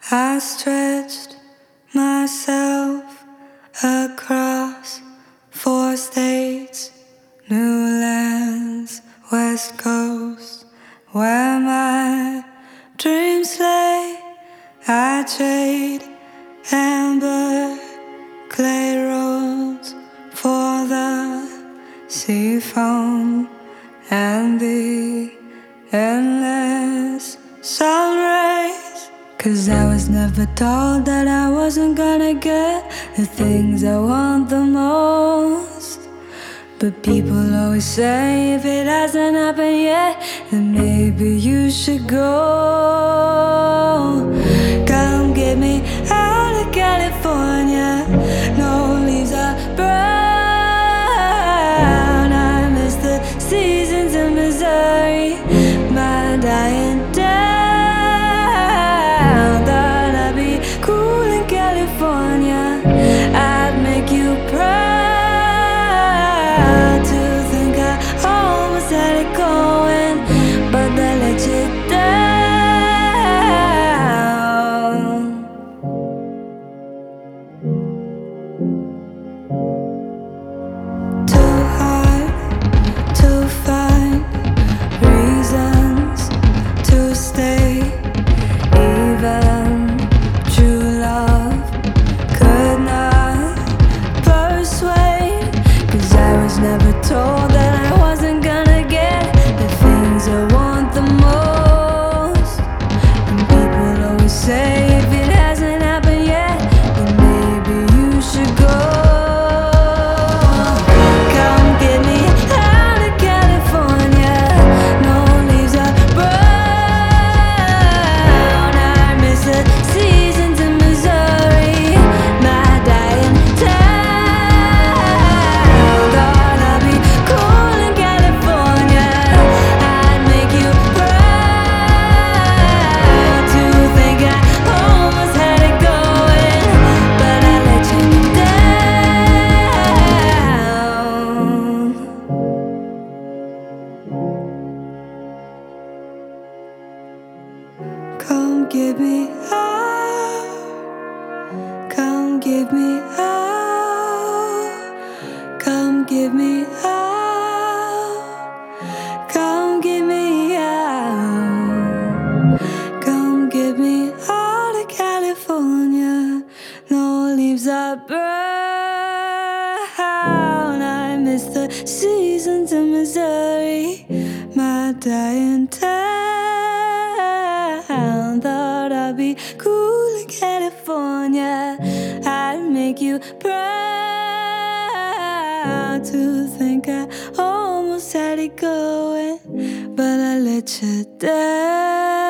I stretched myself across 4 states, new lands, West Coast, where my dreams lay. I trade amber clay roads for the sea foam and the endless sun rays. 'Cause I was never told that I wasn't gonna get the things I want the most. But people always say if it hasn't happened yet, then maybe you should go. Come get me out of California. No leaves are brown. I miss the seasons in Missouri, my dying town. Thought I'd be cool in California, I'd make you proud. To think I almost had it going, but I let you down. Too hard to find reasons to stay. Even true love could not persuade. 'Cause I was never told that I wasn't gonna get the things I want the most. And people always say if it hasn't happened yet, then maybe you should go. Come get me out of California. No leaves are brown. I miss the seasons in Missouri, my dying town. Thought I'd be cool in California, I'd make you proud. To think I almost had it going, but I let you down. Come get me out. Come give me out. Come give me out. Come give me out. Come get me out of California. No leaves are brown. I miss the seasons in Missouri, my dying town. Thought I'd be cool in California, I'd make you proud. To think I almost had it going, but I let you down.